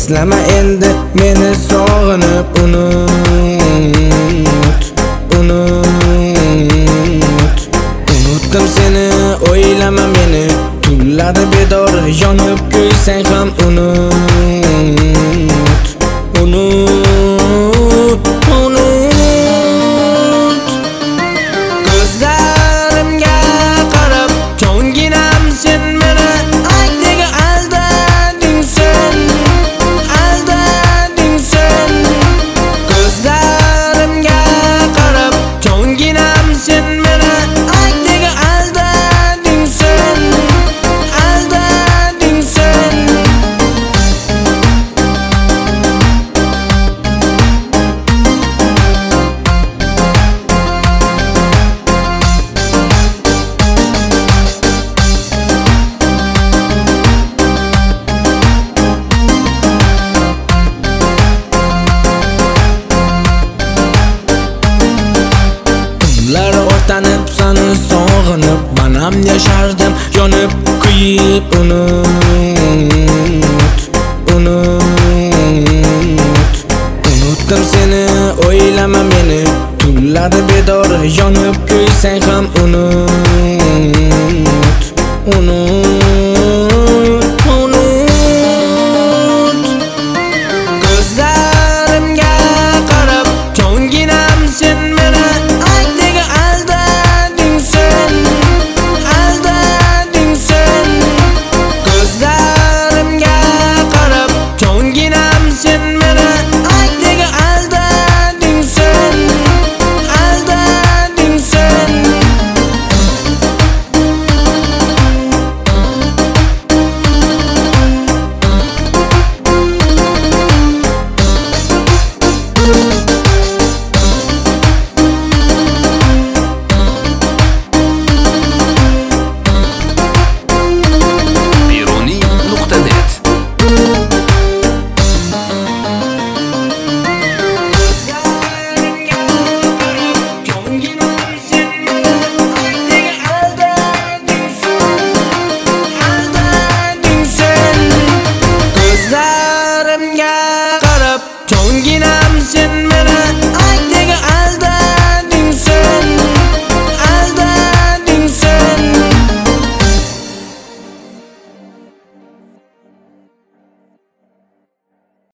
eslama endi meni sog'inib unutdim seni, o'ylama meni, tunlari bedor yonib ko'ysang ham unut. Ko'zlarimga qarab jonginam sen meni nega aldading sen. Ko'zlarimga qarab jonginam sen meni nega aldading sen. Tunlar o'rtanib seni sog'inib, men ham yashardim yonib kuyib unutdim seni, o'ylama meni, tunlari bedor yonib ko'ysang ham unut.